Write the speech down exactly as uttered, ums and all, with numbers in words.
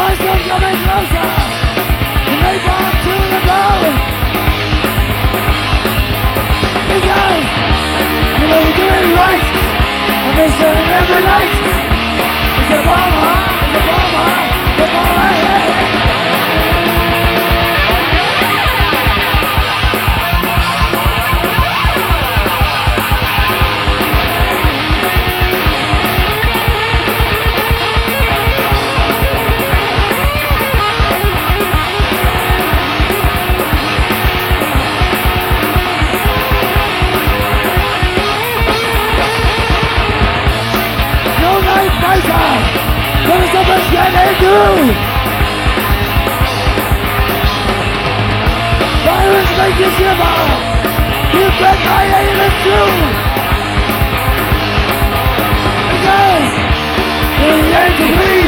Watch them coming closer. And they bomb to the bone. Because you know you're doing it right. And they say it every night. It's a bomb high, it's a bomb high, it's a bomb high. What is the best can they do? Virus make you shiver. You bet I ain't a true. Because the end to be.